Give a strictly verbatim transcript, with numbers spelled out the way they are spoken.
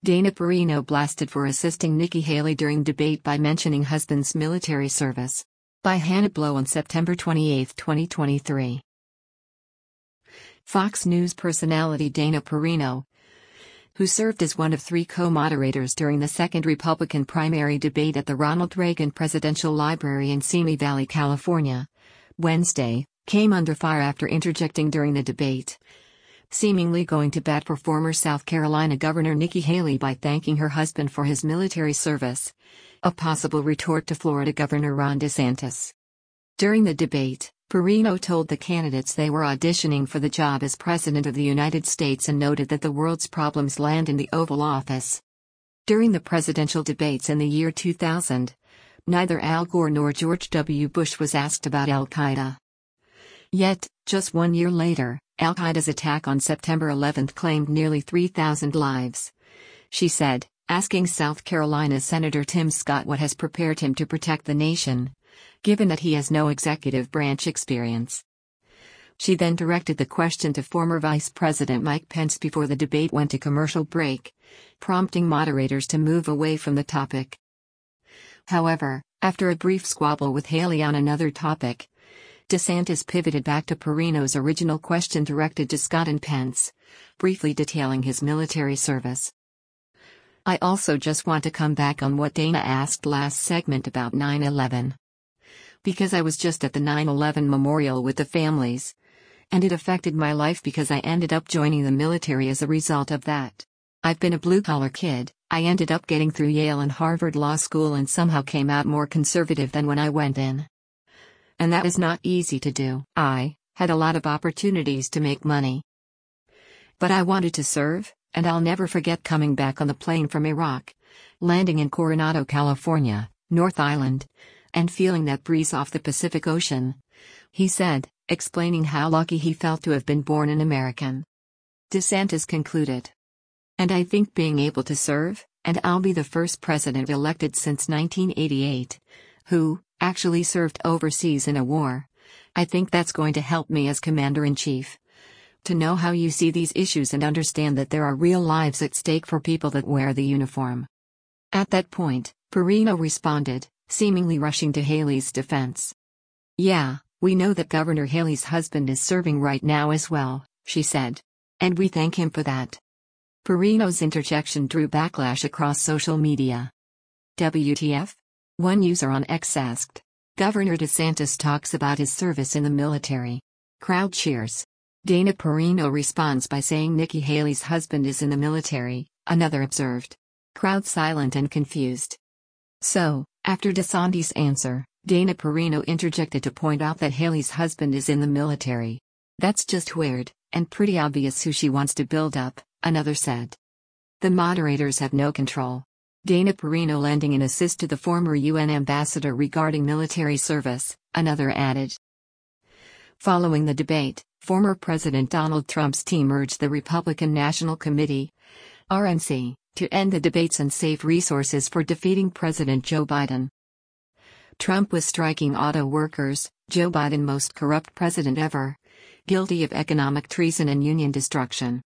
Dana Perino blasted for assisting Nikki Haley during debate by mentioning husband's military service. By Hannah Blow on September twenty-eighth, twenty twenty-three. Fox News personality Dana Perino, who served as one of three co-moderators during the second Republican primary debate at the Ronald Reagan Presidential Library in Simi Valley, California, Wednesday, came under fire after interjecting during the debate, seemingly going to bat for former South Carolina Governor Nikki Haley by thanking her husband for his military service, a possible retort to Florida Governor Ron DeSantis. During the debate, Perino told the candidates they were auditioning for the job as President of the United States and noted that the world's problems land in the Oval Office. During the presidential debates in the year two thousand, neither Al Gore nor George W. Bush was asked about Al-Qaeda. Yet, just one year later, Al-Qaeda's attack on September eleventh claimed nearly three thousand lives. She said, asking South Carolina Senator Tim Scott what has prepared him to protect the nation, given that he has no executive branch experience. She then directed the question to former Vice President Mike Pence before the debate went to commercial break, prompting moderators to move away from the topic. However, after a brief squabble with Haley on another topic, DeSantis pivoted back to Perino's original question directed to Scott and Pence, briefly detailing his military service. I also just want to come back on what Dana asked last segment about nine eleven. Because I was just at the nine eleven memorial with the families, and it affected my life because I ended up joining the military as a result of that. I've been a blue-collar kid, I ended up getting through Yale and Harvard Law School and somehow came out more conservative than when I went in. And that is not easy to do. I had a lot of opportunities to make money. But I wanted to serve, and I'll never forget coming back on the plane from Iraq, landing in Coronado, California, North Island, and feeling that breeze off the Pacific Ocean, he said, explaining how lucky he felt to have been born an American. DeSantis concluded. And I think being able to serve, and I'll be the first president elected since nineteen eighty-eight, who actually served overseas in a war, I think that's going to help me as Commander-in-Chief. To know how you see these issues and understand that there are real lives at stake for people that wear the uniform. At that point, Perino responded, seemingly rushing to Haley's defense. Yeah, we know that Governor Haley's husband is serving right now as well, she said. And we thank him for that. Perino's interjection drew backlash across social media. W T F? One user on X asked. Governor DeSantis talks about his service in the military. Crowd cheers. Dana Perino responds by saying Nikki Haley's husband is in the military, another observed. Crowd silent and confused. So, after DeSantis' answer, Dana Perino interjected to point out that Haley's husband is in the military. That's just weird, and pretty obvious who she wants to build up, another said. The moderators have no control. Dana Perino lending an assist to the former U N ambassador regarding military service, another added. Following the debate, former President Donald Trump's team urged the Republican National Committee, R N C, to end the debates and save resources for defeating President Joe Biden. Trump was striking auto workers, Joe Biden most corrupt president ever, guilty of economic treason and union destruction.